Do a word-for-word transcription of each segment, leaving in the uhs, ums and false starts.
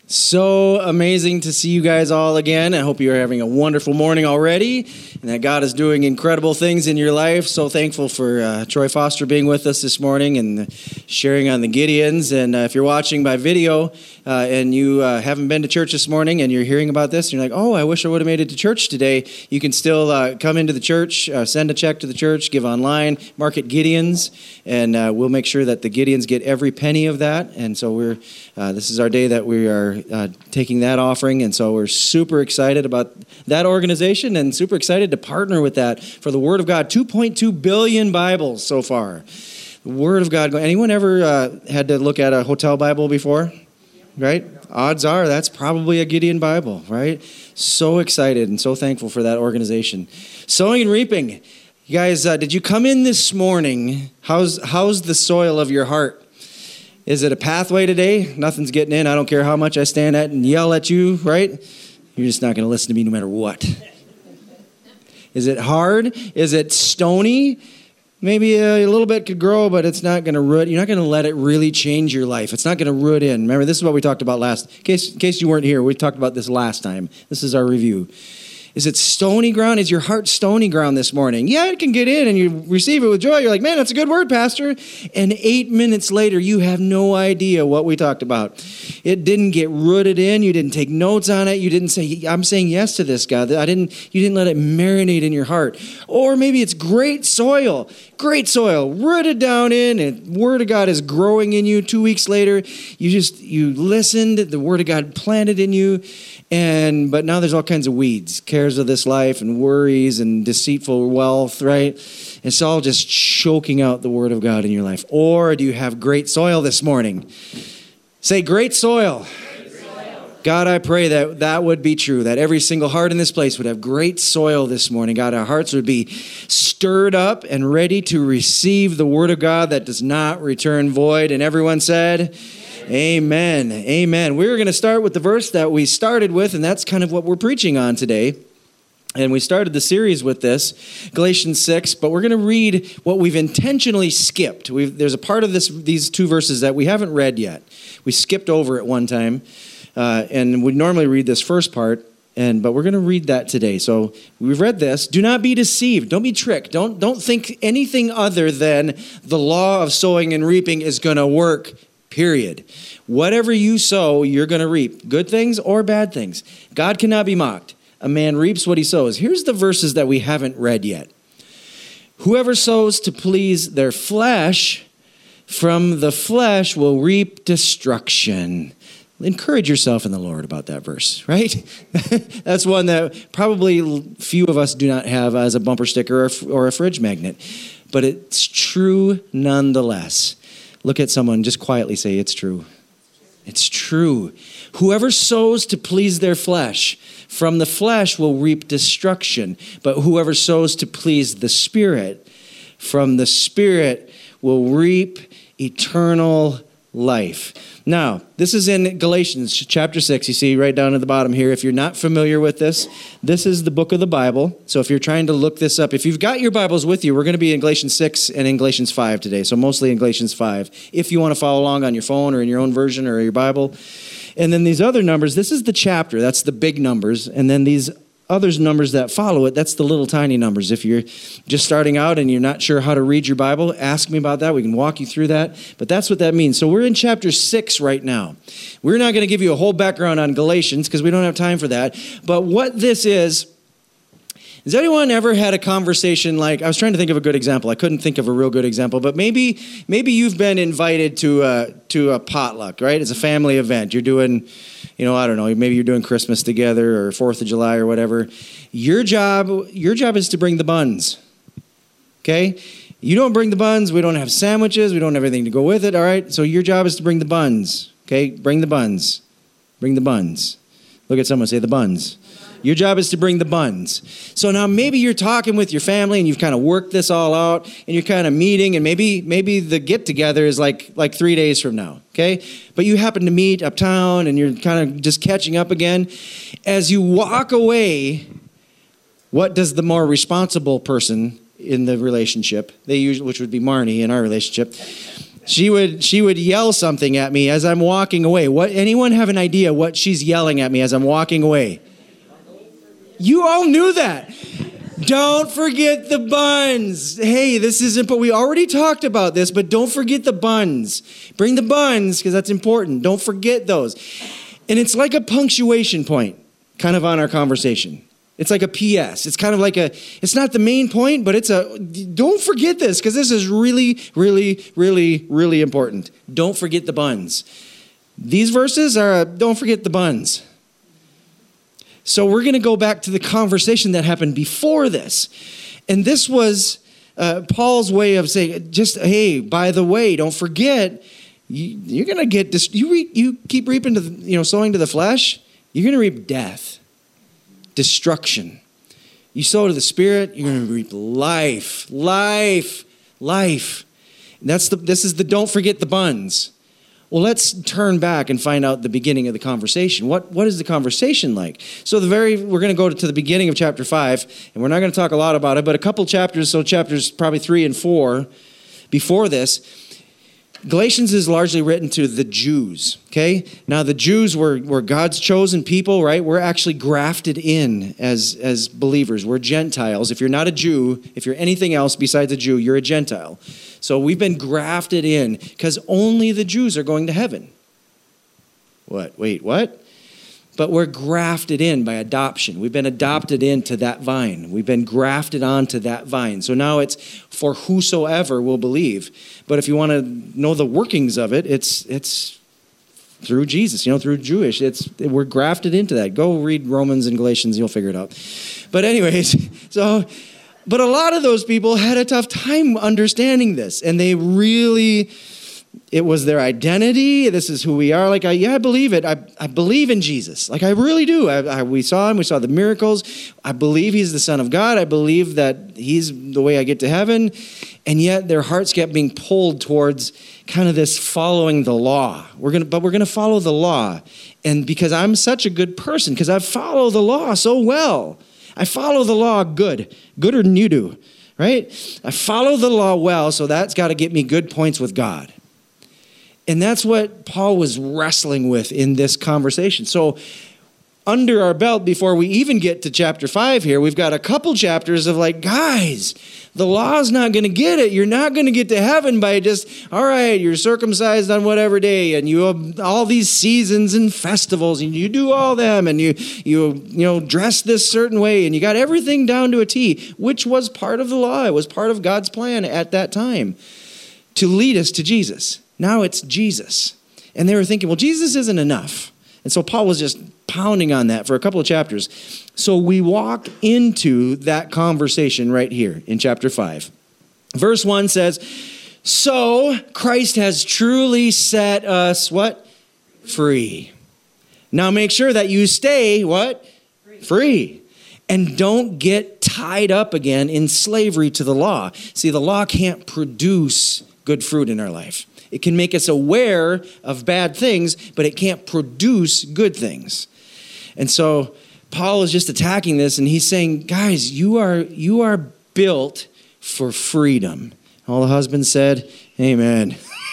So amazing to see you guys all again. I hope you're having a wonderful morning already and that God is doing incredible things in your life. So thankful for uh, Troy Foster being with us this morning and sharing on the Gideons. And uh, if you're watching by video uh, and you uh, haven't been to church this morning and you're hearing about this, and you're like, oh, I wish I would have made it to church today. You can still uh, come into the church, uh, send a check to the church, give online, mark it Gideons, and uh, we'll make sure that the Gideons get every penny of that. And so we're uh, this is our day that we are Uh, taking that offering, and so we're super excited about that organization and super excited to partner with that for the Word of God. two point two billion Bibles so far. The Word of God. Anyone ever uh, had to look at a hotel Bible before? Right? Odds are that's probably a Gideon Bible, right? So excited and so thankful for that organization. Sowing and reaping. You guys, uh, did you come in this morning? How's how's the soil of your heart? Is it a pathway today? Nothing's getting in. I don't care how much I stand at and yell at you, right? You're just not going to listen to me no matter what. Is it hard? Is it stony? Maybe a little bit could grow, but it's not going to root. You're not going to let it really change your life. It's not going to root in. Remember, this is what we talked about last. In case, in case you weren't here, we talked about this last time. This is our review. Is it stony ground? Is your heart stony ground this morning? Yeah, it can get in and you receive it with joy. You're like, man, that's a good word, Pastor. And eight minutes later, you have no idea what we talked about. It didn't get rooted in. You didn't take notes on it. You didn't say, I'm saying yes to this, God. I didn't, you didn't let it marinate in your heart. Or maybe it's great soil. Great soil, rooted down in, and the Word of God is growing in you. Two weeks later, you just, you listened, the Word of God planted in you, and but now there's all kinds of weeds, cares of this life, and worries, and deceitful wealth, right? It's all just choking out the Word of God in your life. Or do you have great soil this morning? Say, great soil. God, I pray that that would be true, that every single heart in this place would have great soil this morning. God, our hearts would be stirred up and ready to receive the Word of God that does not return void. And everyone said, amen. Amen. Amen. We're going to start with the verse that we started with, and that's kind of what we're preaching on today. And we started the series with this, Galatians six, but we're going to read what we've intentionally skipped. We've, there's a part of this, these two verses that we haven't read yet. We skipped over it one time. Uh, and we normally read this first part, and but we're going to read that today. So we've read this. Do not be deceived. Don't be tricked. Don't, don't think anything other than the law of sowing and reaping is going to work, period. Whatever you sow, you're going to reap. Good things or bad things. God cannot be mocked. A man reaps what he sows. Here's the verses that we haven't read yet. Whoever sows to please their flesh, from the flesh will reap destruction. Encourage yourself in the Lord about that verse, right? That's one that probably few of us do not have as a bumper sticker or, or a fridge magnet, but it's true nonetheless. Look at someone, just quietly say, it's true. It's true. Whoever sows to please their flesh, from the flesh will reap destruction, but whoever sows to please the Spirit, from the Spirit will reap eternal life. Now, this is in Galatians chapter six. You see right down at the bottom here. If you're not familiar with this, this is the book of the Bible. So if you're trying to look this up, if you've got your Bibles with you, we're going to be in Galatians six and in Galatians five today. So mostly in Galatians five, if you want to follow along on your phone or in your own version or your Bible. And then these other numbers, this is the chapter. That's the big numbers. And then these other numbers that follow it, that's the little tiny numbers. If you're just starting out and you're not sure how to read your Bible, ask me about that. We can walk you through that. But that's what that means. So we're in chapter six right now. We're not going to give you a whole background on Galatians because we don't have time for that. But what this is, has anyone ever had a conversation like, I was trying to think of a good example. I couldn't think of a real good example, but maybe maybe you've been invited to a, to a potluck, right? It's a family event. You're doing, you know, I don't know, maybe you're doing Christmas together or fourth of July or whatever. Your job, your job is to bring the buns, okay? You don't bring the buns. We don't have sandwiches. We don't have anything to go with it, all right? So your job is to bring the buns, okay? Bring the buns. Bring the buns. Look at someone, say the buns. Your job is to bring the buns. So now maybe you're talking with your family and you've kind of worked this all out and you're kind of meeting and maybe maybe the get-together is like like three days from now, okay? But you happen to meet uptown and you're kind of just catching up again. As you walk away, what does the more responsible person in the relationship, they usually, which would be Marnie in our relationship, She would she would yell something at me as I'm walking away. What anyone have an idea what she's yelling at me as I'm walking away? You all knew that. Don't forget the buns. Hey, this is important. We already talked about this, but don't forget the buns. Bring the buns because that's important. Don't forget those. And it's like a punctuation point kind of on our conversation. It's like a P S. It's kind of like a, it's not the main point, but it's a, don't forget this because this is really, really, really, really important. Don't forget the buns. These verses are, a, don't forget the buns. So we're going to go back to the conversation that happened before this. And this was uh, Paul's way of saying, just, hey, by the way, don't forget, you, you're going to get, dis- you, re- you keep reaping, to the, you know, sowing to the flesh, you're going to reap death. Destruction. You sow to the Spirit, you're going to reap life, life, life. And that's the. This is the don't forget the buns. Well, let's turn back and find out the beginning of the conversation. What what is the conversation like? So the very we're going to go to the beginning of chapter five, and we're not going to talk a lot about it, but a couple chapters, so chapters probably three and four before this. Galatians is largely written to the Jews, okay? Now, the Jews were, were God's chosen people, right? We're actually grafted in as, as believers. We're Gentiles. If you're not a Jew, if you're anything else besides a Jew, you're a Gentile. So we've been grafted in because only the Jews are going to heaven. What? Wait, what? But we're grafted in by adoption. We've been adopted into that vine. We've been grafted onto that vine. So now it's for whosoever will believe. But if you want to know the workings of it, it's it's through Jesus, you know, through Jewish. It's we're grafted into that. Go read Romans and Galatians, you'll figure it out. But anyways, so but a lot of those people had a tough time understanding this, and they really. It was their identity. This is who we are. Like, I, yeah, I believe it. I, I believe in Jesus. Like, I really do. I, I, we saw him. We saw the miracles. I believe he's the Son of God. I believe that he's the way I get to heaven. And yet their hearts kept being pulled towards kind of this following the law. We're gonna, but we're going to follow the law. And because I'm such a good person, because I follow the law so well. I follow the law good. Gooder than you do, right? I follow the law well, so that's got to get me good points with God. And that's what Paul was wrestling with in this conversation. So under our belt, before we even get to chapter five here, we've got a couple chapters of like, guys, the law's not going to get it. You're not going to get to heaven by just, all right, you're circumcised on whatever day, and you have all these seasons and festivals, and you do all them, and you, you, you know, dress this certain way, and you got everything down to a T, which was part of the law. It was part of God's plan at that time to lead us to Jesus. Now it's Jesus. And they were thinking, well, Jesus isn't enough. And so Paul was just pounding on that for a couple of chapters. So we walk into that conversation right here in chapter five. Verse one says, so Christ has truly set us, what? Free. Now make sure that you stay, what? Free. Free. And don't get tied up again in slavery to the law. See, the law can't produce good fruit in our life. It can make us aware of bad things, but it can't produce good things. And so Paul is just attacking this, and he's saying, guys, you are you are built for freedom. All the husbands said, amen.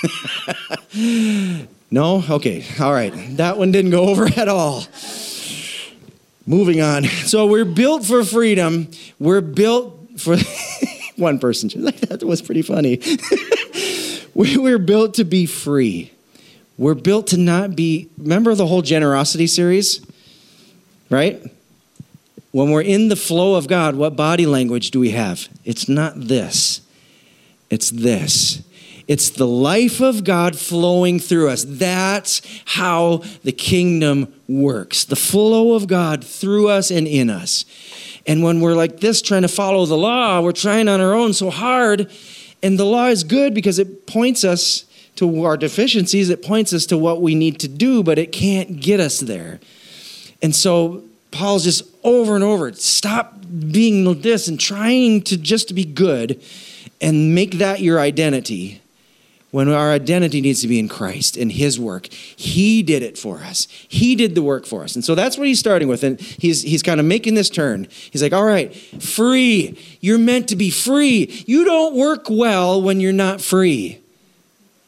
No? Okay. All right. That one didn't go over at all. Moving on. So we're built for freedom. We're built for... One person. That was pretty funny. We're built to be free. We're built to not be... Remember the whole generosity series? Right? When we're in the flow of God, what body language do we have? It's not this. It's this. It's the life of God flowing through us. That's how the kingdom works. The flow of God through us and in us. And when we're like this, trying to follow the law, we're trying on our own so hard. And the law is good because it points us to our deficiencies. It points us to what we need to do, but it can't get us there. And so Paul's just over and over, stop being this and trying to just be good and make that your identity. When our identity needs to be in Christ and his work. He did it for us. He did the work for us. And so that's what he's starting with. And he's he's kind of making this turn. He's like, all right, free. You're meant to be free. You don't work well when you're not free.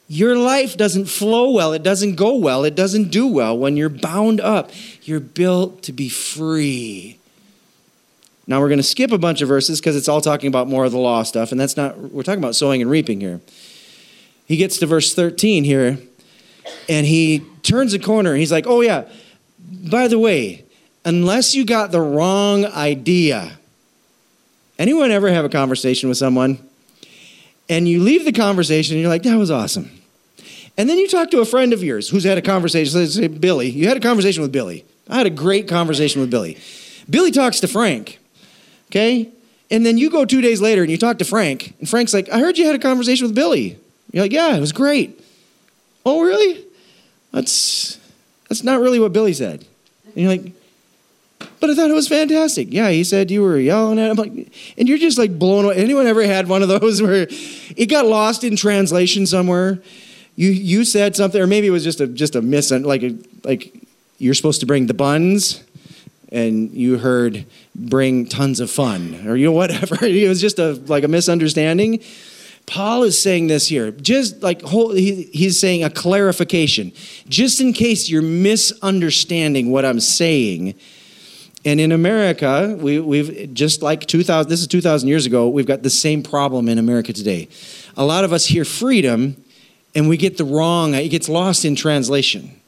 Your life doesn't flow well. It doesn't go well. It doesn't do well when you're bound up. You're built to be free. Now we're going to skip a bunch of verses because it's all talking about more of the law stuff. And that's not, we're talking about sowing and reaping here. He gets to verse thirteen here and he turns a corner. And he's like, oh yeah, by the way, unless you got the wrong idea. Anyone ever have a conversation with someone and you leave the conversation and you're like, that was awesome. And then you talk to a friend of yours who's had a conversation. Let's say Billy. You had a conversation with Billy. I had a great conversation with Billy. Billy talks to Frank, okay? And then you go two days later and you talk to Frank. And Frank's like, I heard you had a conversation with Billy. You're like, yeah, it was great. Oh, really? That's, that's not really what Billy said. And you're like, but I thought it was fantastic. Yeah, he said you were yelling at him. Like, and you're just like blown away. Anyone ever had one of those where it got lost in translation somewhere? You you said something, or maybe it was just a just a miss, like a, like you're supposed to bring the buns, and you heard bring tons of fun, or you know whatever. It was just a like a misunderstanding. Paul is saying this here, just like whole, he, he's saying a clarification, just in case you're misunderstanding what I'm saying. And in America, we, we've just like two thousand, this is two thousand years ago, we've got the same problem in America today. A lot of us hear freedom and we get the wrong, it gets lost in translation.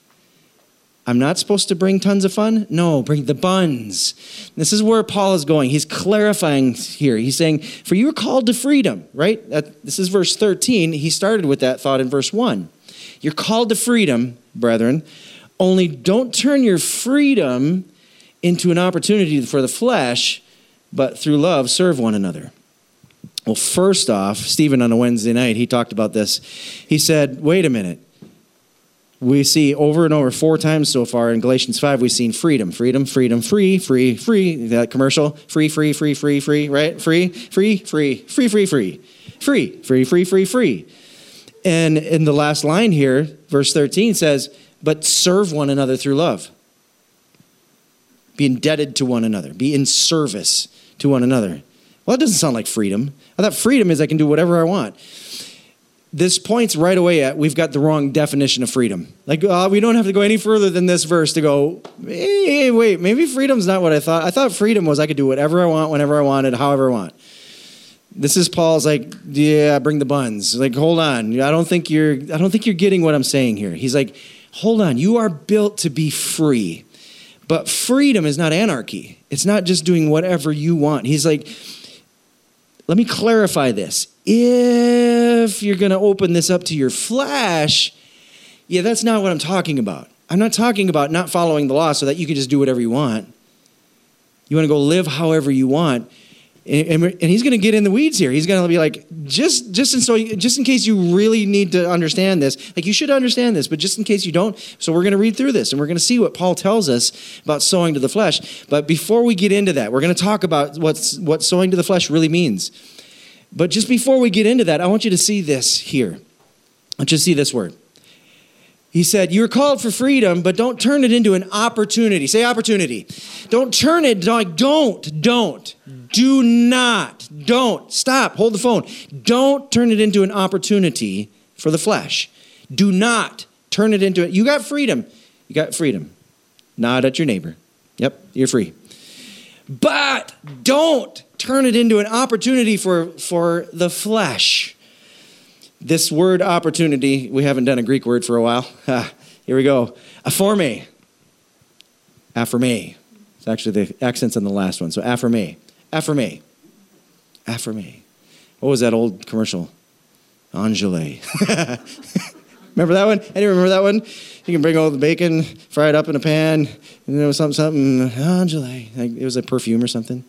I'm not supposed to bring tons of fun? No, bring the buns. This is where Paul is going. He's clarifying here. He's saying, for you are called to freedom, right? That, this is verse thirteen. He started with that thought in verse one. You're called to freedom, brethren. Only don't turn your freedom into an opportunity for the flesh, but through love, serve one another. Well, first off, Stephen on a Wednesday night, he talked about this. He said, wait a minute. We see over and over four times so far in Galatians five, we've seen freedom, freedom, freedom, free, free, free. That commercial, free, free, free, free, free, right? Free, free, free, free, free, free, free, free, free, free, free. And in the last line here, verse thirteen says, but serve one another through love. Be indebted to one another. Be in service to one another. Well, that doesn't sound like freedom. I thought freedom is I can do whatever I want. This points right away at we've got the wrong definition of freedom. Like, uh, we don't have to go any further than this verse to go, hey, wait, maybe freedom's not what I thought. I thought freedom was I could do whatever I want, whenever I wanted, however I want. This is Paul's like, yeah, bring the buns. Like, hold on. I don't think you're, I don't think you're getting what I'm saying here. He's like, hold on. You are built to be free. But freedom is not anarchy. It's not just doing whatever you want. He's like, let me clarify this. If you're going to open this up to your flesh, yeah, that's not what I'm talking about. I'm not talking about not following the law so that you can just do whatever you want. You want to go live however you want. And, and, and he's going to get in the weeds here. He's going to be like, just just in, so you, just in case you really need to understand this, like you should understand this, but just in case you don't, so we're going to read through this and we're going to see what Paul tells us about sowing to the flesh. But before we get into that, we're going to talk about what's, what sowing to the flesh really means. But just before we get into that, I want you to see this here. I want you to see this word. He said, you're called for freedom, but don't turn it into an opportunity. Say opportunity. Don't turn it, like, don't, don't, do not, don't, stop, hold the phone. Don't turn it into an opportunity for the flesh. Do not turn it into it. You got freedom. You got freedom. Nod at your neighbor. Yep, you're free. But don't turn it into an opportunity for, for the flesh. This word opportunity, we haven't done a Greek word for a while. Ah, here we go. Aphorme. Aphorme. It's actually the accent's on the last one. So aphorme. Aphorme. Aphorme. What was that old commercial? Angele. Remember that one? Anyone remember that one? You can bring all the bacon, fry it up in a pan, and there was something, something, Angele. Like it was a perfume or something.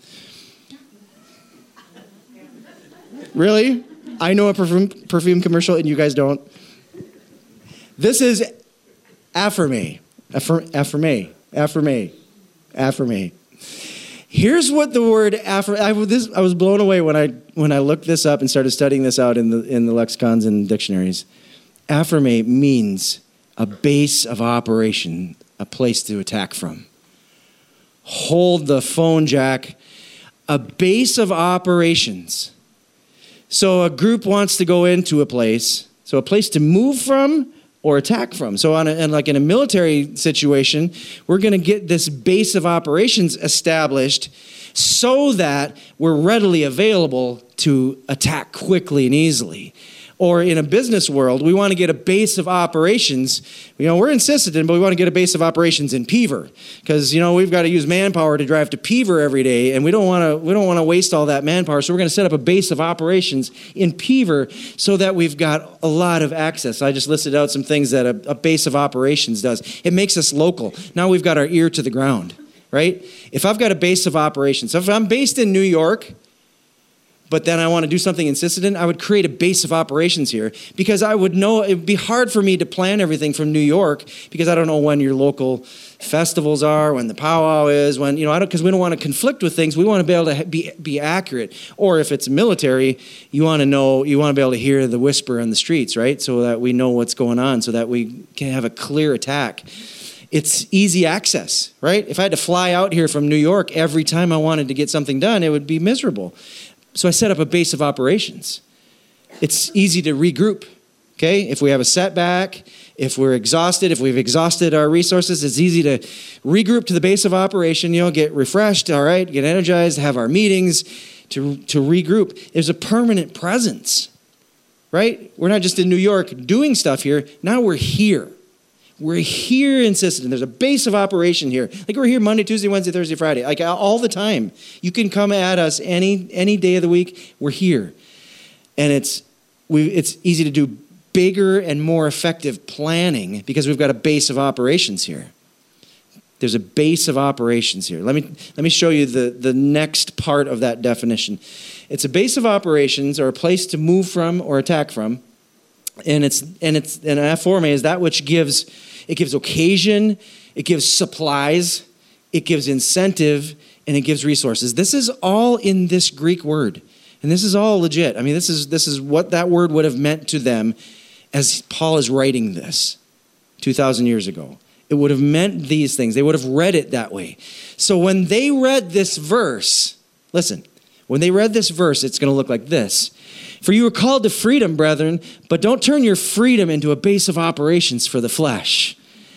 Really? I know a perfume, perfume commercial and you guys don't. This is Aphorme. Aphorme. Aphorme. Aphorme. Here's what the word Aphorme, I, this, I was blown away when I when I looked this up and started studying this out in the in the lexicons and dictionaries. Aphorme means a base of operation, a place to attack from. Hold the phone, Jack. A base of operations. So a group wants to go into a place. So a place to move from or attack from. So on a, and like in a military situation, we're going to get this base of operations established so that we're readily available to attack quickly and easily. Or in a business world, we want to get a base of operations. You know, we're in Sisseton, but we want to get a base of operations in Peaver, because you know we've got to use manpower to drive to Peaver every day, and we don't want to we don't want to waste all that manpower. So we're going to set up a base of operations in Peaver so that we've got a lot of access. I just listed out some things that a, a base of operations does. It makes us local. Now we've got our ear to the ground, right? If I've got a base of operations, so if I'm based in New York, but then I want to do something in Sisseton, I would create a base of operations here, because I would know it would be hard for me to plan everything from New York, because I don't know when your local festivals are, when the powwow is, when, you know, I don't, because we don't want to conflict with things. We want to be able to be be accurate. Or if it's military, you want to know, you want to be able to hear the whisper on the streets, right? So that we know what's going on, so that we can have a clear attack. It's easy access, right? If I had to fly out here from New York every time I wanted to get something done, it would be miserable. So I set up a base of operations. It's easy to regroup, okay? If we have a setback, if we're exhausted, if we've exhausted our resources, it's easy to regroup to the base of operation, you know, get refreshed, all right, get energized, have our meetings, to, to regroup. There's a permanent presence, right? We're not just in New York doing stuff here. Now we're here. We're here in Sisseton. There's a base of operation here. Like we're here Monday, Tuesday, Wednesday, Thursday, Friday. Like all the time. You can come at us any any day of the week. We're here. And it's we it's easy to do bigger and more effective planning because we've got a base of operations here. There's a base of operations here. Let me let me show you the, the next part of that definition. It's a base of operations, or a place to move from or attack from. And it's and it's and aphorme is that which gives it gives occasion, it gives supplies, it gives incentive, and it gives resources. This is all in this Greek word. And this is all legit. I mean, this is this is what that word would have meant to them as Paul is writing this two thousand years ago. It would have meant these things. They would have read it that way. So when they read this verse, listen, when they read this verse, it's going to look like this. For you were called to freedom, brethren, but don't turn your freedom into a base of operations for the flesh.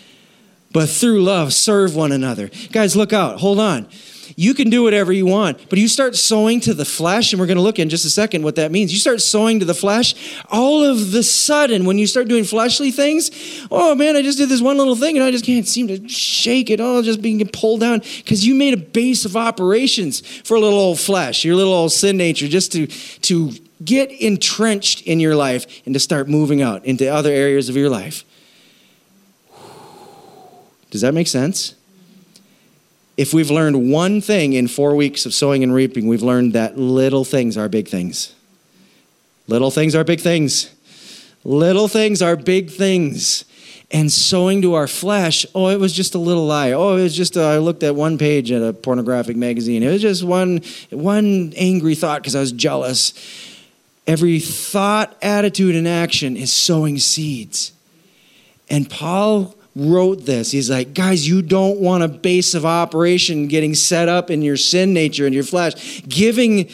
But through love, serve one another. Guys, look out. Hold on. You can do whatever you want, but you start sowing to the flesh, and we're going to look in just a second what that means. You start sowing to the flesh, all of the sudden, when you start doing fleshly things, oh man, I just did this one little thing, and I just can't seem to shake it. Oh, just being pulled down, because you made a base of operations for a little old flesh, your little old sin nature, just to to get entrenched in your life and to start moving out into other areas of your life. Does that make sense? If we've learned one thing in four weeks of sowing and reaping, we've learned that little things are big things. Little things are big things. Little things are big things. And sowing to our flesh, oh, it was just a little lie. Oh, it was just, a, I looked at one page at a pornographic magazine. It was just one, one angry thought because I was jealous. Every thought, attitude, and action is sowing seeds. And Paul wrote this. He's like, guys, you don't want a base of operation getting set up in your sin nature and your flesh, giving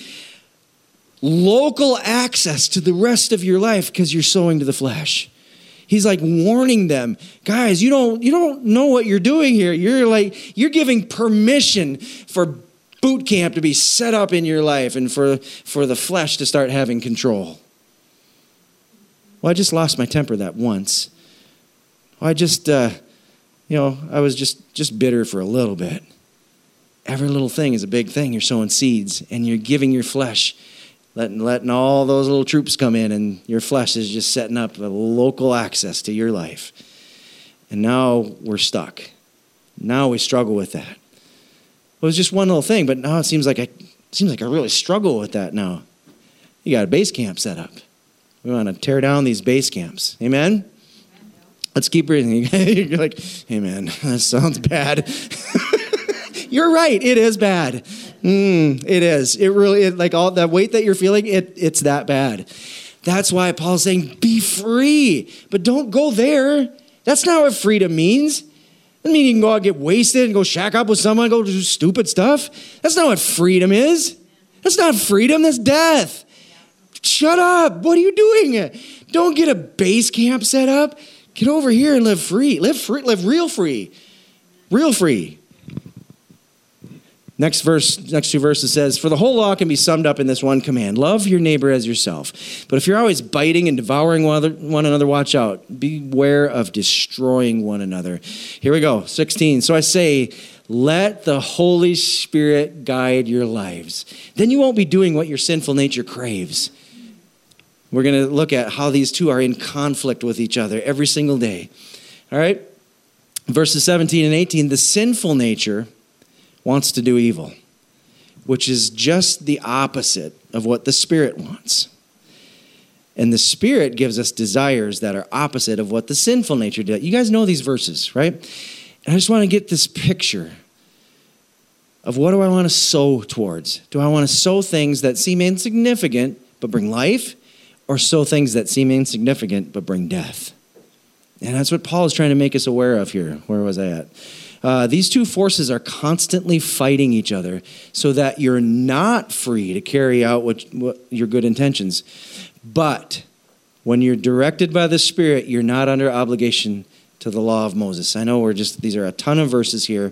local access to the rest of your life because you're sowing to the flesh. He's like warning them, guys, you don't you don't know what you're doing here. You're like you're giving permission for boot camp to be set up in your life and for, for the flesh to start having control. Well, I just lost my temper that once. Well, I just, uh, you know, I was just, just bitter for a little bit. Every little thing is a big thing. You're sowing seeds and you're giving your flesh, letting, letting all those little troops come in, and your flesh is just setting up a local access to your life. And now we're stuck. Now we struggle with that. Well, it was just one little thing, but now it seems like I it seems like I really struggle with that now. You got a base camp set up. We want to tear down these base camps. Amen? Let's keep reading. You're like, hey man, that sounds bad. You're right. It is bad. Mm, it is. It really, it, like all that weight that you're feeling, it it's that bad. That's why Paul's saying, be free, but don't go there. That's not what freedom means. Doesn't mean you can go out and get wasted and go shack up with someone, go do stupid stuff. That's not what freedom is. That's not freedom, that's death. shut up. What are you doing? Don't get a base camp set up. Get over here and live free. Live free. Live real free. Real free. Next verse, next two verses says, for the whole law can be summed up in this one command. Love your neighbor as yourself. But if you're always biting and devouring one another, one another, watch out. Beware of destroying one another. Here we go. sixteen. So I say, let the Holy Spirit guide your lives. Then you won't be doing what your sinful nature craves. We're going to look at how these two are in conflict with each other every single day. All right? Verses seventeen and eighteen, the sinful nature wants to do evil, which is just the opposite of what the Spirit wants. And the Spirit gives us desires that are opposite of what the sinful nature does. You guys know these verses, right? And I just want to get this picture of what do I want to sow towards? Do I want to sow things that seem insignificant but bring life, or sow things that seem insignificant but bring death? And that's what Paul is trying to make us aware of here. Where was I at? Uh, these two forces are constantly fighting each other so that you're not free to carry out what, what your good intentions. But when you're directed by the Spirit, you're not under obligation to the law of Moses. I know we're just, these are a ton of verses here.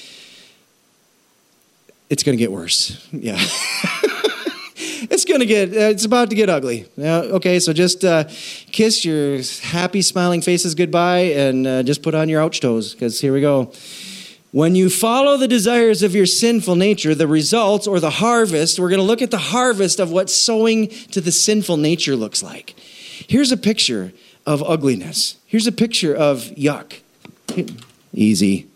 It's going to get worse. Yeah. It's going to get, uh, it's about to get ugly. Uh, okay, so just uh, kiss your happy, smiling faces goodbye and uh, just put on your ouch toes, because here we go. When you follow the desires of your sinful nature, the results or the harvest, we're going to look at the harvest of what sowing to the sinful nature looks like. Here's a picture of ugliness. Here's a picture of yuck. Easy.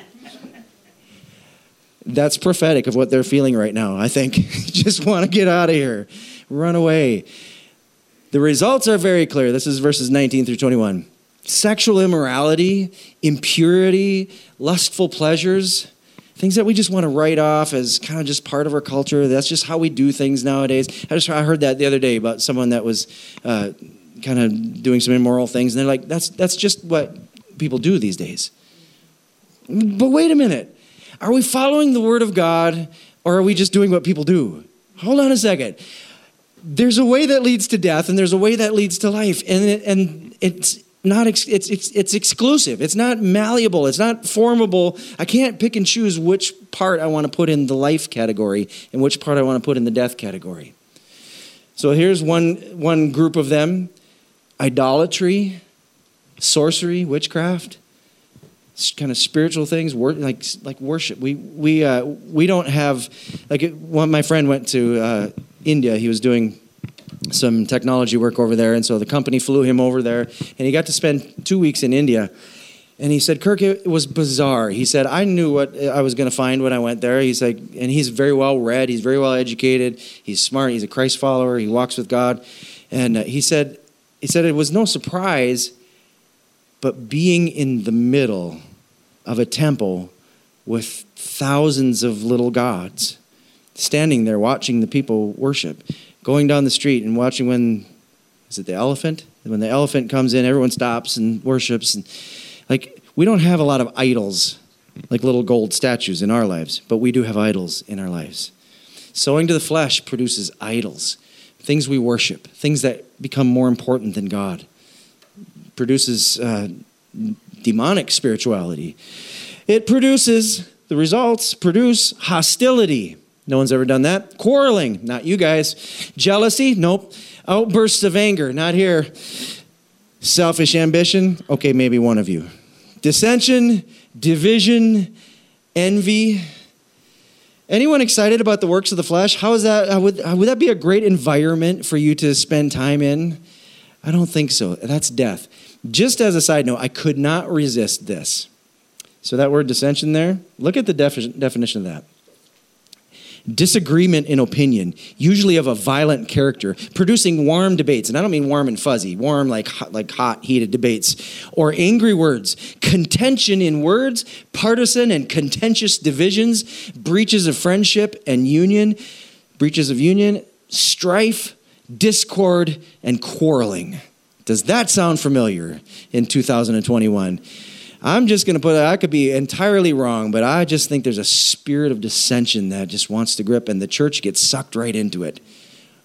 That's prophetic of what they're feeling right now, I think. Just want to get out of here. Run away. The results are very clear. This is verses nineteen through twenty-one. Sexual immorality, impurity, lustful pleasures, things that we just want to write off as kind of just part of our culture. That's just how we do things nowadays. I just I heard that the other day about someone that was uh, kind of doing some immoral things. And they're like, that's that's just what people do these days. But wait a minute. Are we following the Word of God, or are we just doing what people do? Hold on a second. There's a way that leads to death, and there's a way that leads to life, and it, and it's not ex, it's, it's it's exclusive. It's not malleable. It's not formable. I can't pick and choose which part I want to put in the life category and which part I want to put in the death category. So here's one one group of them: idolatry, sorcery, witchcraft. Kind of spiritual things, like like worship. We we uh, we don't have, like it, one. My friend went to uh, India. He was doing some technology work over there, and so the company flew him over there, and he got to spend two weeks in India. And he said, Kirk, it was bizarre. He said, I knew what I was going to find when I went there. He's like, and he's very well read. He's very well educated. He's smart. He's a Christ follower. He walks with God. And uh, he said, he said it was no surprise, but being in the middle of a temple with thousands of little gods, standing there watching the people worship, going down the street and watching when, is it the elephant? When the elephant comes in, everyone stops and worships. And like, we don't have a lot of idols, like little gold statues in our lives, but we do have idols in our lives. Sowing to the flesh produces idols, things we worship, things that become more important than God. Produces uh, demonic spirituality. It produces, the results produce hostility. No one's ever done that. Quarreling, not you guys. Jealousy, nope. Outbursts of anger, not here. Selfish ambition, okay, maybe one of you. Dissension, division, envy. Anyone excited about the works of the flesh? How is that? How would, how would that be a great environment for you to spend time in? I don't think so. That's death. Just as a side note, I could not resist this. So that word dissension there, look at the defi- definition of that. Disagreement in opinion, usually of a violent character, producing warm debates. And I don't mean warm and fuzzy, warm like hot, like hot, heated debates. Or angry words, contention in words, partisan and contentious divisions, breaches of friendship and union, breaches of union, strife, discord, and quarreling. Does that sound familiar in two thousand twenty-one? I'm just going to put it, I could be entirely wrong, but I just think there's a spirit of dissension that just wants to grip, and the church gets sucked right into it.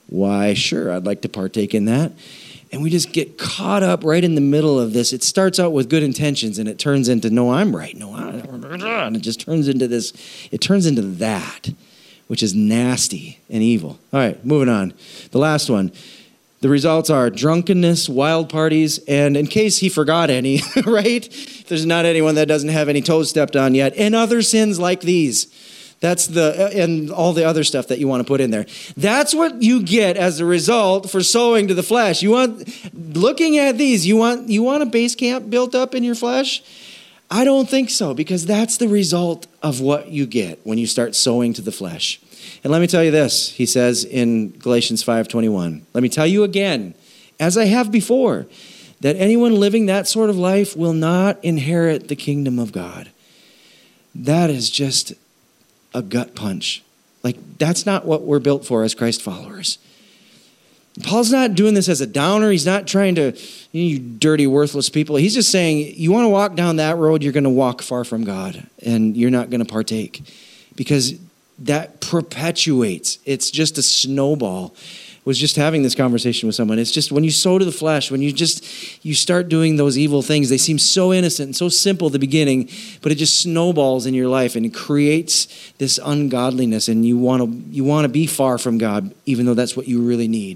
Why, sure, I'd like to partake in that. And we just get caught up right in the middle of this. It starts out with good intentions, and it turns into, no, I'm right. No, I, and it just turns into this, it turns into that, which is nasty and evil. All right, moving on. The last one. The results are drunkenness, wild parties, and in case he forgot any, right? There's not anyone that doesn't have any toes stepped on yet, and other sins like these. That's the, and all the other stuff that you want to put in there. That's what you get as a result for sowing to the flesh. You want, looking at these, you want, you want a base camp built up in your flesh? I don't think so, because that's the result of what you get when you start sowing to the flesh. And let me tell you this, he says in Galatians five twenty-one. Let me tell you again, as I have before, that anyone living that sort of life will not inherit the kingdom of God. That is just a gut punch. Like, that's not what we're built for as Christ followers. Paul's not doing this as a downer. He's not trying to, you dirty, worthless people. He's just saying, you want to walk down that road, you're going to walk far from God, and you're not going to partake. Because that perpetuates. It's just a snowball. I was just having this conversation with someone. It's just when you sow to the flesh, when you just, you start doing those evil things, they seem so innocent and so simple at the beginning, but it just snowballs in your life and it creates this ungodliness, and you want to, you want to be far from God, even though that's what you really need.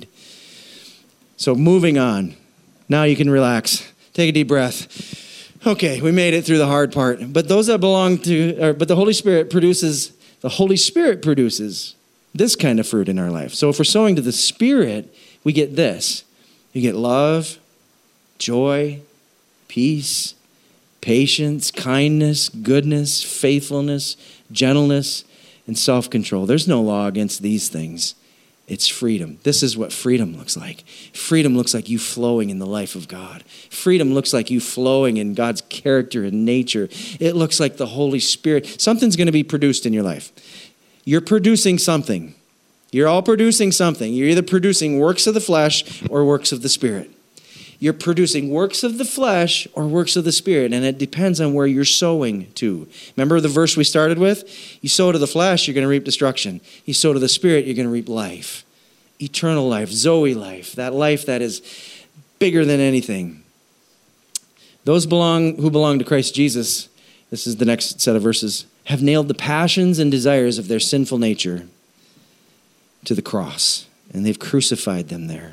So moving on. Now you can relax. Take a deep breath. Okay, we made it through the hard part. But those that belong to, or, but the Holy Spirit produces, the Holy Spirit produces this kind of fruit in our life. So if we're sowing to the Spirit, we get this. You get love, joy, peace, patience, kindness, goodness, faithfulness, gentleness, and self-control. There's no law against these things. It's freedom. This is what freedom looks like. Freedom looks like you flowing in the life of God. Freedom looks like you flowing in God's character and nature. It looks like the Holy Spirit. Something's going to be produced in your life. You're producing something. You're all producing something. You're either producing works of the flesh or works of the Spirit. You're producing works of the flesh or works of the Spirit, and it depends on where you're sowing to. Remember the verse we started with? You sow to the flesh, you're going to reap destruction. You sow to the Spirit, you're going to reap life. Eternal life, Zoe life, that life that is bigger than anything. Those belong who belong to Christ Jesus, this is the next set of verses, have nailed the passions and desires of their sinful nature to the cross, and they've crucified them there.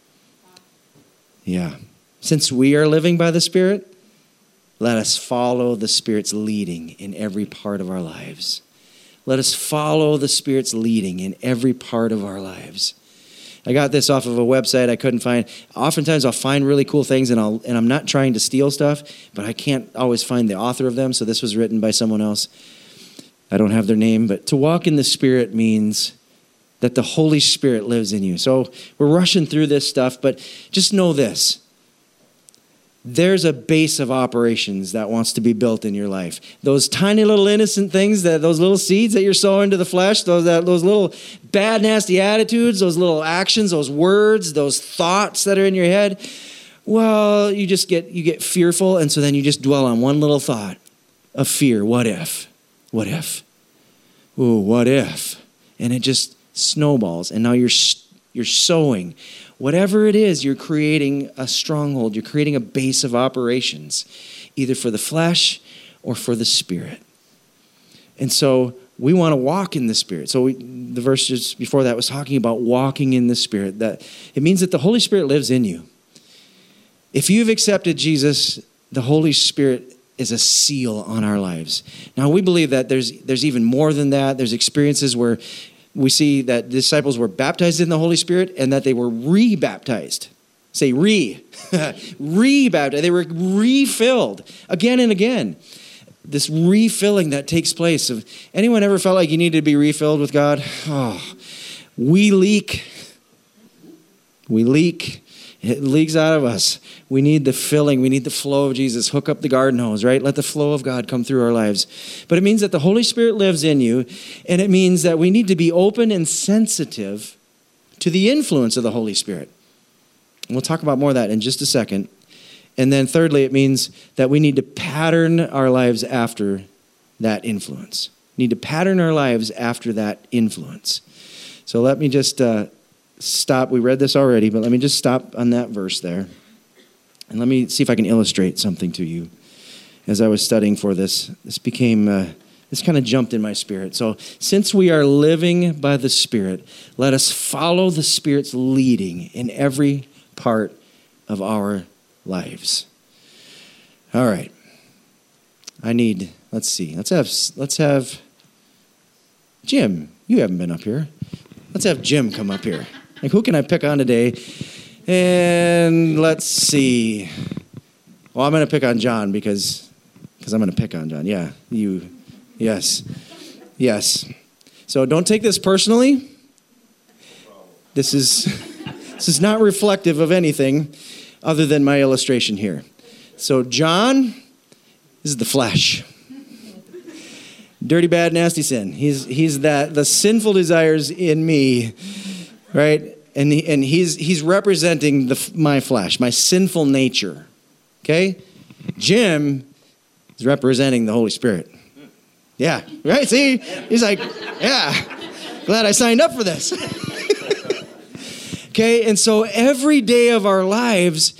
Yeah. Since we are living by the Spirit, let us follow the Spirit's leading in every part of our lives. Let us follow the Spirit's leading in every part of our lives. I got this off of a website I couldn't find. Oftentimes I'll find really cool things, and I'll and I'm not trying to steal stuff, but I can't always find the author of them, so this was written by someone else. I don't have their name, but to walk in the Spirit means that the Holy Spirit lives in you. So we're rushing through this stuff, but just know this. There's a base of operations that wants to be built in your life. Those tiny little innocent things, that those little seeds that you're sowing to the flesh, those, that, those little bad, nasty attitudes, those little actions, those words, those thoughts that are in your head, well, you just get, you get fearful, and so then you just dwell on one little thought of fear. What if? What if? Ooh, what if? And it just snowballs, and now you're you're sowing. Whatever it is, you're creating a stronghold. You're creating a base of operations, either for the flesh or for the Spirit. And so we want to walk in the Spirit. So we, the verse just before that was talking about walking in the Spirit. That it means that the Holy Spirit lives in you. If you've accepted Jesus, the Holy Spirit is a seal on our lives. Now, we believe that there's there's even more than that. There's experiences where we see that disciples were baptized in the Holy Spirit and that they were re-baptized. Say re. Re-baptized. They were refilled again and again. This refilling that takes place. Of anyone ever felt like you needed to be refilled with God? Oh, we leak. We leak. It leaks out of us. We need the filling. We need the flow of Jesus. Hook up the garden hose, right? Let the flow of God come through our lives. But it means that the Holy Spirit lives in you, and it means that we need to be open and sensitive to the influence of the Holy Spirit. And we'll talk about more of that in just a second. And then thirdly, it means that we need to pattern our lives after that influence. We need to pattern our lives after that influence. So let me just uh, stop. We read this already, but let me just stop on that verse there. And let me see if I can illustrate something to you. As I was studying for this, this became, uh, this kind of jumped in my spirit. So since we are living by the Spirit, let us follow the Spirit's leading in every part of our lives. All right. I need, let's see, let's have, let's have Jim. You haven't been up here. Let's have Jim come up here. Like, who can I pick on today? And let's see. Well, I'm going to pick on John because because I'm going to pick on John. Yeah, you. Yes. Yes. So don't take this personally. This is this is not reflective of anything other than my illustration here. So John, this is the flesh. Dirty, bad, nasty sin. He's he's that the sinful desires in me, right? And he, and he's he's representing the my flesh, my sinful nature. Okay? Jim is representing the Holy Spirit. Yeah, right? See? He's like, yeah, glad I signed up for this. Okay? And so every day of our lives,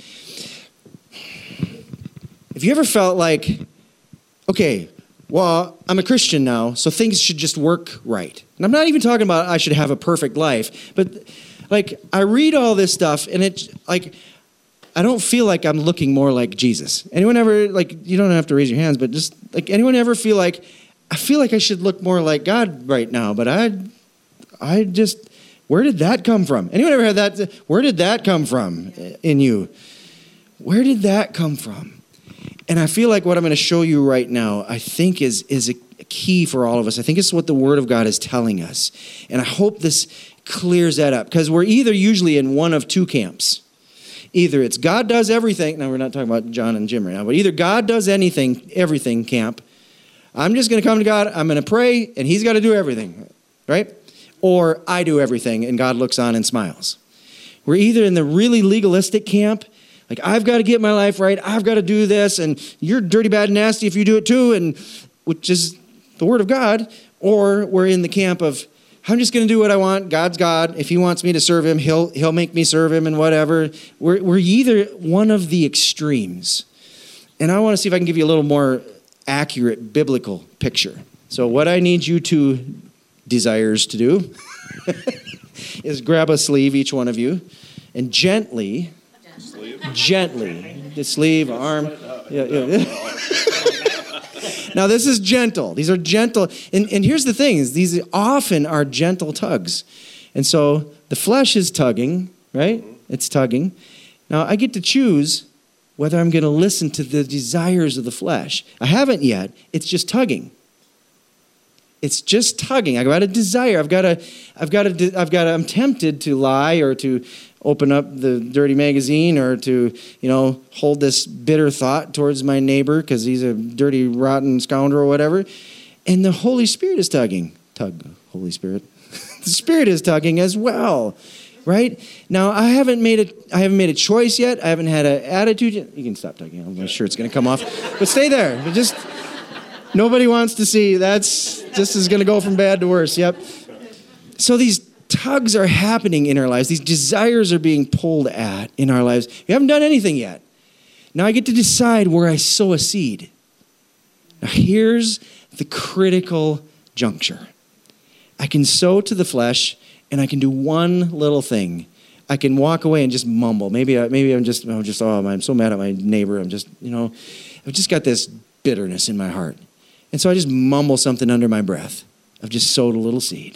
have you ever felt like, okay, well, I'm a Christian now, so things should just work right. And I'm not even talking about I should have a perfect life, but like I read all this stuff and it like I don't feel like I'm looking more like Jesus. Anyone ever, like, you don't have to raise your hands, but just like anyone ever feel like I feel like I should look more like God right now, but I I just where did that come from? Anyone ever had that? Where did that come from in you? Where did that come from? And I feel like what I'm going to show you right now, I think is, is a key for all of us. I think it's what the Word of God is telling us. And I hope this clears that up. Because we're either usually in one of two camps. Either it's God does everything. Now, we're not talking about John and Jim right now. But either God does anything, everything camp. I'm just going to come to God. I'm going to pray. And He's got to do everything. Right? Or I do everything. And God looks on and smiles. We're either in the really legalistic camp. Like, I've got to get my life right. I've got to do this. And you're dirty, bad, and nasty if you do it too. And which is the Word of God. Or we're in the camp of, I'm just going to do what I want. God's God. If He wants me to serve Him, He'll He'll make me serve Him and whatever. We're, we're either one of the extremes. And I want to see if I can give you a little more accurate biblical picture. So what I need you two desires to do is grab a sleeve, each one of you, and gently... Gently. The sleeve, arm. Yeah, yeah. Now, this is gentle. These are gentle. And, and here's the thing. Is these often are gentle tugs. And so the flesh is tugging, right? It's tugging. Now, I get to choose whether I'm going to listen to the desires of the flesh. I haven't yet. It's just tugging. It's just tugging. I've got a desire. I've got a, I've got a, I've got a, I'm tempted to lie or to open up the dirty magazine or to, you know, hold this bitter thought towards my neighbor because he's a dirty, rotten scoundrel or whatever. And the Holy Spirit is tugging. Tug, Holy Spirit. The Spirit is tugging as well, right? Now, I haven't made a, I haven't made a choice yet. I haven't had an attitude yet. You can stop tugging. I'm not sure it's going to come off. But stay there. But just, nobody wants to see. That's, this is going to go from bad to worse. Yep. So these tugs are happening in our lives. These desires are being pulled at in our lives. We haven't done anything yet. Now I get to decide where I sow a seed. Now here's the critical juncture. I can sow to the flesh, and I can do one little thing. I can walk away and just mumble. Maybe, I, maybe I'm just, I'm just, oh, I'm so mad at my neighbor. I'm just, you know, I've just got this bitterness in my heart. And so I just mumble something under my breath. I've just sowed a little seed.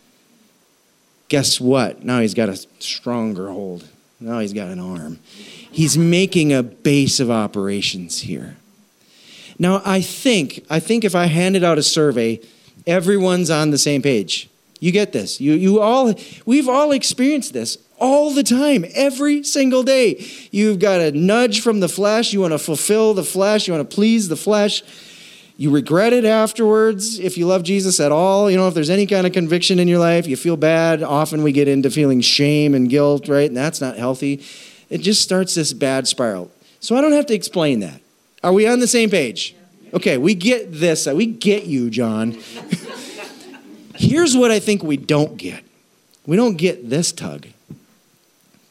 Guess what? Now he's got a stronger hold. Now he's got an arm. He's making a base of operations here. Now, I think, I think if I handed out a survey, everyone's on the same page. You get this. You, you all, we've all experienced this all the time, every single day. You've got a nudge from the flesh. You want to fulfill the flesh. You want to please the flesh. You regret it afterwards if you love Jesus at all. You know, if there's any kind of conviction in your life, you feel bad. Often we get into feeling shame and guilt, right? And that's not healthy. It just starts this bad spiral. So I don't have to explain that. Are we on the same page? Okay, we get this. We get you, John. Here's what I think we don't get. We don't get this tug.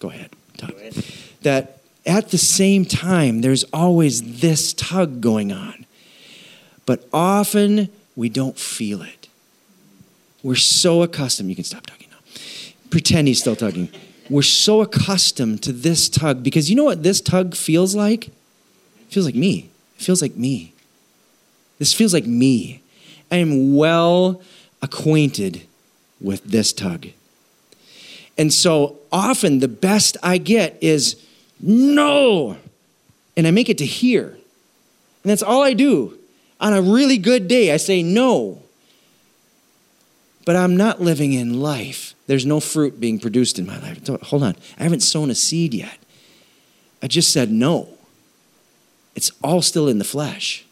Go ahead, tug. That at the same time, there's always this tug going on. But often, we don't feel it. We're so accustomed. You can stop tugging now. Pretend he's still tugging. We're so accustomed to this tug because you know what this tug feels like? It feels like me. It feels like me. This feels like me. I am well acquainted with this tug. And so often the best I get is no. And I make it to here. And that's all I do. On a really good day, I say no. But I'm not living in life. There's no fruit being produced in my life. Hold on. I haven't sown a seed yet. I just said no. It's all still in the flesh.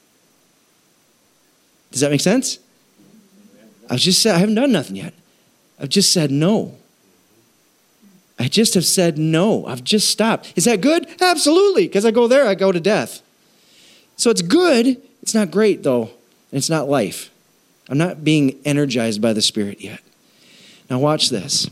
Does that make sense? I've just said, I haven't done nothing yet. I've just said no. I just have said no. I've just stopped. Is that good? Absolutely. Because I go there, I go to death. So it's good. It's not great, though. And it's not life. I'm not being energized by the Spirit yet. Now watch this.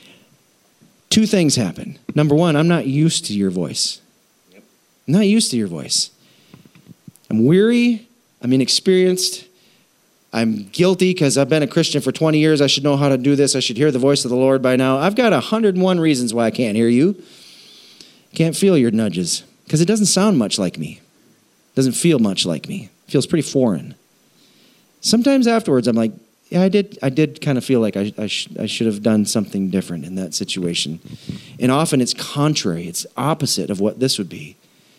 Two things happen. Number one, I'm not used to your voice. I'm not used to your voice. I'm weary. I'm inexperienced. I'm guilty because I've been a Christian for twenty years. I should know how to do this. I should hear the voice of the Lord by now. I've got one hundred one reasons why I can't hear you. Can't feel your nudges because it doesn't sound much like me. It doesn't feel much like me. It feels pretty foreign. Sometimes afterwards, I'm like, yeah, I did I did kind of feel like I, I, sh- I should have done something different in that situation. And often it's contrary. It's opposite of what this would be.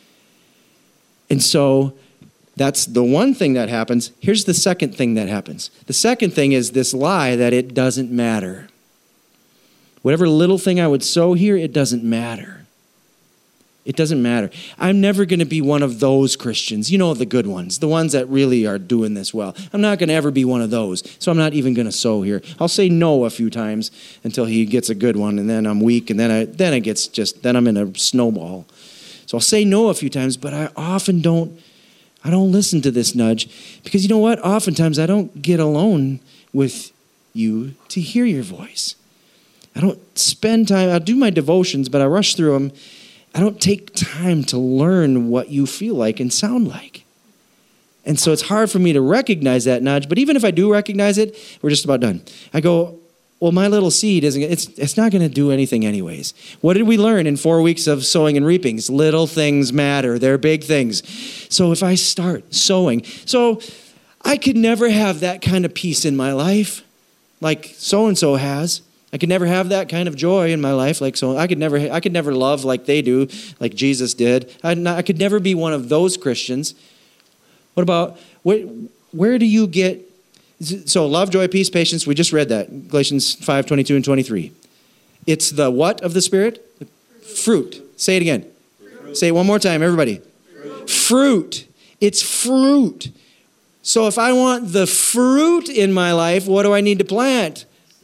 And so that's the one thing that happens. Here's the second thing that happens. The second thing is this lie that it doesn't matter. Whatever little thing I would sow here, it doesn't matter. It doesn't matter. I'm never going to be one of those Christians. You know, the good ones, the ones that really are doing this well. I'm not going to ever be one of those. So I'm not even going to sow here. I'll say no a few times until he gets a good one, and then I'm weak, and then I then it gets just, then I'm in a snowball. So I'll say no a few times, but I often don't, I don't listen to this nudge because you know what? Oftentimes I don't get alone with you to hear your voice. I don't spend time, I do my devotions, but I rush through them. I don't take time to learn what you feel like and sound like. And so it's hard for me to recognize that nudge, but even if I do recognize it, we're just about done. I go, well, my little seed isn't, it's it's not going to do anything anyways. What did we learn in four weeks of sowing and reaping? Little things matter. They're big things. So if I start sowing, so I could never have that kind of peace in my life like so-and-so has. I could never have that kind of joy in my life like so. I could never I could never love like they do, like Jesus did. I, not, I could never be one of those Christians. What about, where, where do you get, so love, joy, peace, patience, we just read that, Galatians five, twenty-two and twenty-three. It's the what of the Spirit? The fruit. Say it again. Fruit. Say it one more time, everybody. Fruit. Fruit. It's fruit. So if I want the fruit in my life, what do I need to plant?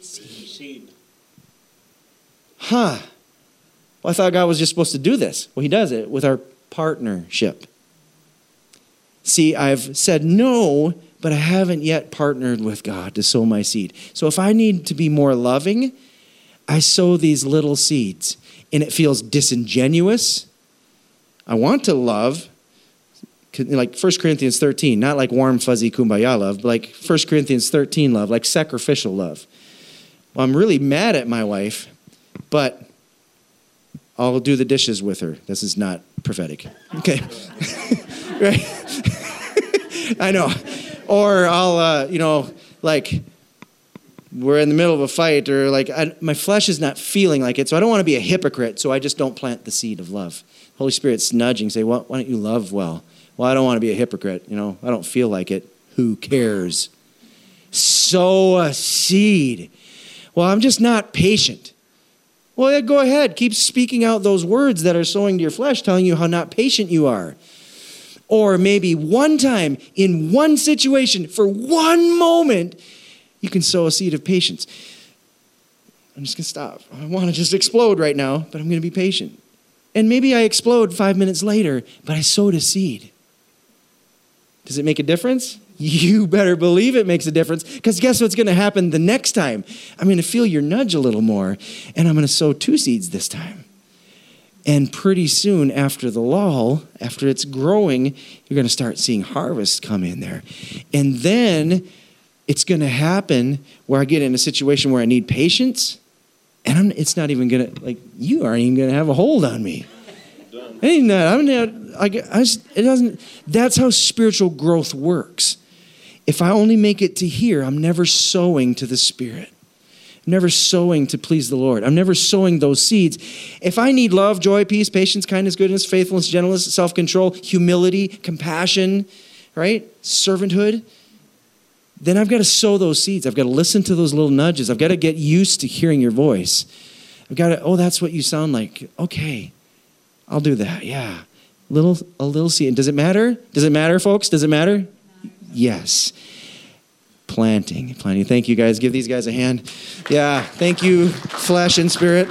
Huh. Well, I thought God was just supposed to do this. Well, he does it with our partnership. See, I've said no, but I haven't yet partnered with God to sow my seed. So if I need to be more loving, I sow these little seeds. And it feels disingenuous. I want to love, like First Corinthians thirteen, not like warm, fuzzy kumbaya love, but like First Corinthians thirteen love, like sacrificial love. Well, I'm really mad at my wife, but I'll do the dishes with her. This is not prophetic. Okay. Right? I know. Or I'll, uh, you know, like we're in the middle of a fight or like I, my flesh is not feeling like it, so I don't want to be a hypocrite, so I just don't plant the seed of love. Holy Spirit's nudging, say, well, why don't you love well? Well, I don't want to be a hypocrite. You know, I don't feel like it. Who cares? Sow a seed. Well, I'm just not patient. Well, yeah, go ahead. Keep speaking out those words that are sowing to your flesh, telling you how not patient you are. Or maybe one time, in one situation, for one moment, you can sow a seed of patience. I'm just going to stop. I want to just explode right now, but I'm going to be patient. And maybe I explode five minutes later, but I sowed a seed. Does it make a difference? You better believe it makes a difference, because guess what's going to happen the next time? I'm going to feel your nudge a little more, and I'm going to sow two seeds this time. And pretty soon after the lull, after it's growing, you're going to start seeing harvest come in there. And then it's going to happen where I get in a situation where I need patience, and I'm, it's not even going to, like, you aren't even going to have a hold on me. I ain't not, I'm not, I, I just, it doesn't, that's how spiritual growth works. If I only make it to here, I'm never sowing to the Spirit. I'm never sowing to please the Lord. I'm never sowing those seeds. If I need love, joy, peace, patience, kindness, goodness, faithfulness, gentleness, self-control, humility, compassion, right? Servanthood, then I've got to sow those seeds. I've got to listen to those little nudges. I've got to get used to hearing your voice. I've got to, oh, that's what you sound like. Okay, I'll do that. Yeah. Little, a little seed. Does it matter? Does it matter, folks? Does it matter? Yes. Planting, planting. Thank you, guys. Give these guys a hand. Yeah, thank you, flesh and spirit.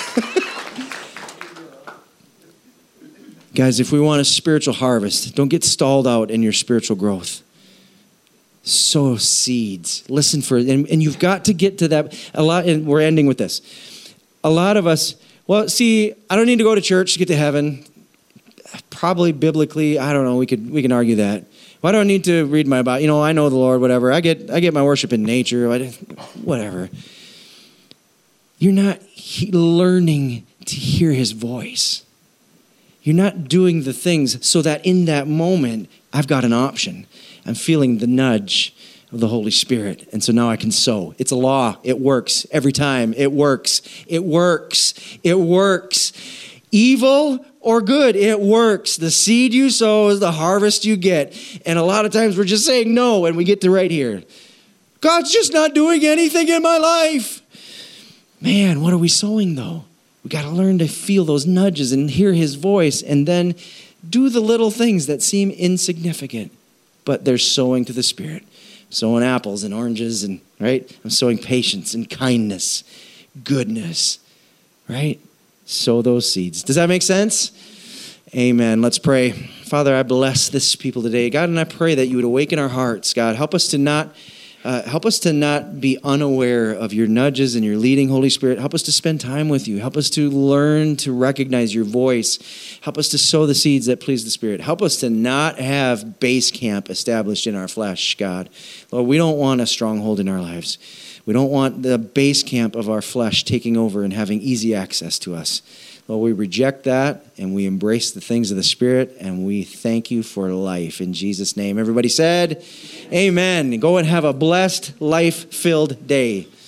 Guys, if we want a spiritual harvest, don't get stalled out in your spiritual growth. Sow seeds. Listen for it. And, and you've got to get to that. A lot, and we're ending with this. A lot of us, well, see, I don't need to go to church to get to heaven. Probably biblically, I don't know. We could we can argue that. Why do I need to read my Bible? You know, I know the Lord, whatever. I get I get my worship in nature, whatever. You're not he- learning to hear his voice. You're not doing the things so that in that moment, I've got an option. I'm feeling the nudge of the Holy Spirit. And so now I can sow. It's a law. It works every time. It works. It works. It works. Evil or good, it works. The seed you sow is the harvest you get. And a lot of times we're just saying no, and we get to right here. God's just not doing anything in my life. Man, what are we sowing though? We got to learn to feel those nudges and hear his voice, and then do the little things that seem insignificant, but they're sowing to the Spirit. I'm sowing apples and oranges, and right? I'm sowing patience and kindness, goodness, right? Sow those seeds. Does that make sense? Amen. Let's pray. Father, I bless this people today, God, and I pray that you would awaken our hearts, God. Help us to not uh, help us to not be unaware of your nudges and your leading, Holy Spirit. Help us to spend time with you. Help us to learn to recognize your voice. Help us to sow the seeds that please the Spirit. Help us to not have base camp established in our flesh, God. Lord, we don't want a stronghold in our lives. We don't want the base camp of our flesh taking over and having easy access to us. Lord, we reject that, and we embrace the things of the Spirit, and we thank you for life. In Jesus' name, everybody said, amen. Go and have a blessed, life-filled day.